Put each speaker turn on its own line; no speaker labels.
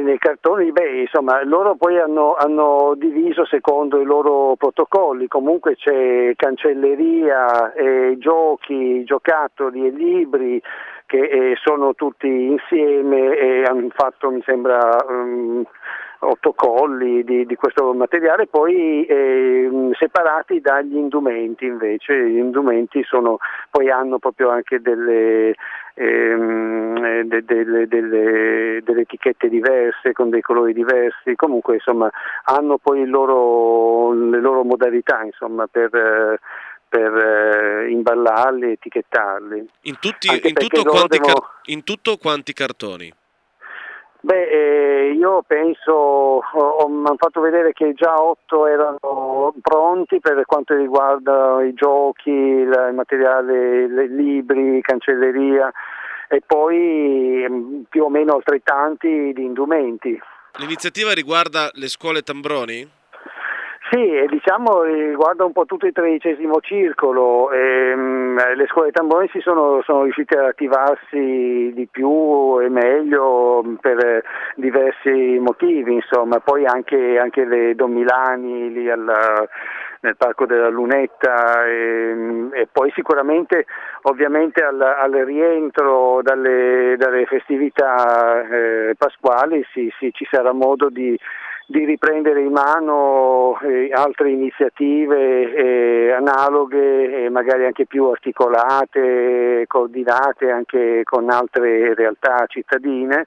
nei cartoni, insomma, loro poi hanno diviso secondo i loro protocolli, comunque c'è cancelleria, giochi, giocattoli e libri che sono tutti insieme e hanno fatto, mi sembra, 8 colli di questo materiale, poi separati dagli indumenti invece. Gli indumenti poi hanno proprio anche delle etichette diverse con dei colori diversi, comunque insomma hanno poi le loro modalità insomma per imballarli, etichettarli.
In tutto quanti cartoni?
Io penso, mi hanno fatto vedere che già 8 erano pronti per quanto riguarda i giochi, il materiale, i libri, cancelleria, e poi più o meno altrettanti di indumenti.
L'iniziativa riguarda le scuole Tambroni?
Sì, diciamo riguarda un po' tutto il 13° circolo. Le scuole Tambroni sono riuscite ad attivarsi di più e meglio per diversi motivi, insomma, poi anche le Don Milani lì nel Parco della Lunetta, e poi sicuramente ovviamente al rientro dalle festività pasquali ci sarà modo di riprendere in mano altre iniziative analoghe e magari anche più articolate, coordinate anche con altre realtà cittadine,